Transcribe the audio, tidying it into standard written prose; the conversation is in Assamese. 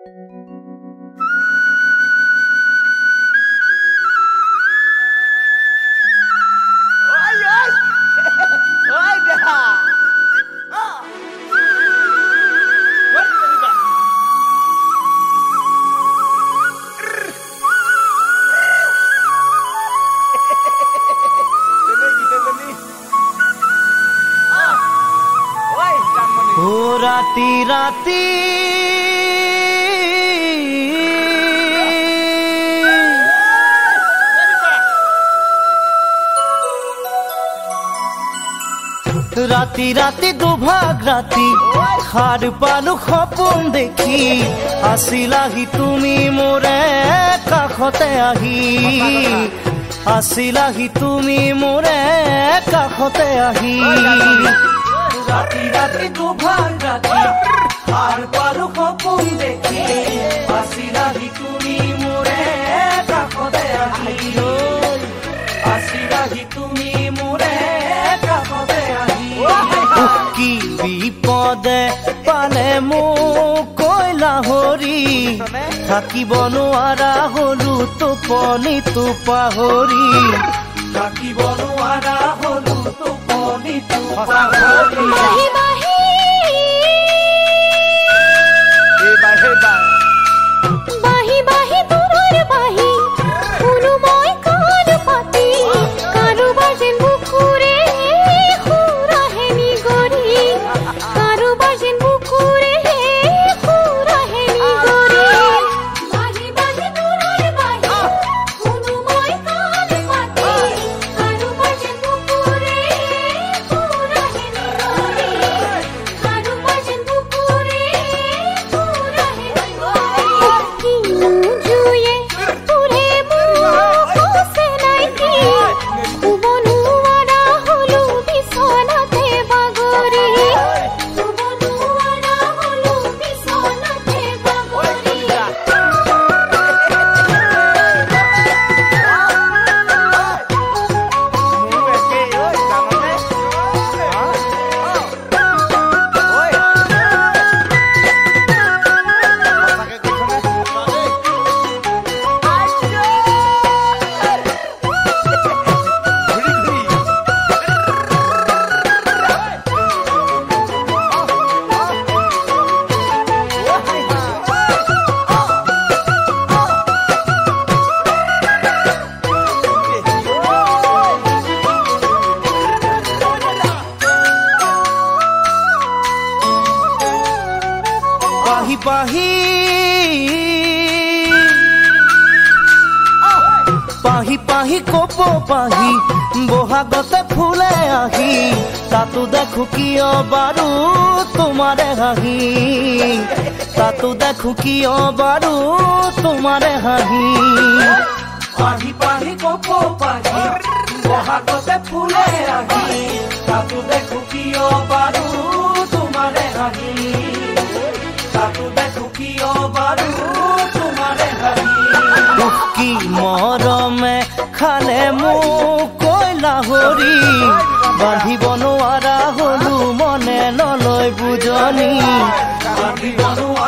राती राती राती राती दुभाग राती खार पालू सपन देखी आसिलाही तुमी मोरे काखते आही आसिलाही तुमी मोरे काखते आही राती राती दुभाग राती खार पालू सपन देखी आसिलाही तुमी मोरे काखते आही आसिलाही तुमी मोरे काखते आही কি বিপদে পালে মোক কইলা হৰি থাকিব নোৱাৰা হলো টোপনিটো পাহৰি থাকিব নোৱাৰা হলো টোপনিটো পাহৰি বাহি বাহি বাহি বাহি দূৰৰ বাহি কোনো মই কাণ পাতি কাৰোবাৰ যেন বুকুৰে পাহি পাহি পাহি কপ পাহি বহাগতে ফুলে আহি তাতো দেখো কিয় বাৰু তোমাৰে হাঁহি তাতো দেখো কিয় বাৰু তোমাৰে হাঁহি পাহি পাহি কপ পাহি বহাগতে ফুলে আহি তাতো দেখো কিয় বাৰু তোমাৰে হাঁহি কি মৰমে খালে মোক কইলা হৰি বান্ধিব নোৱাৰা হলো মনে নলয় বুজনি বান্ধিব নোৱাৰা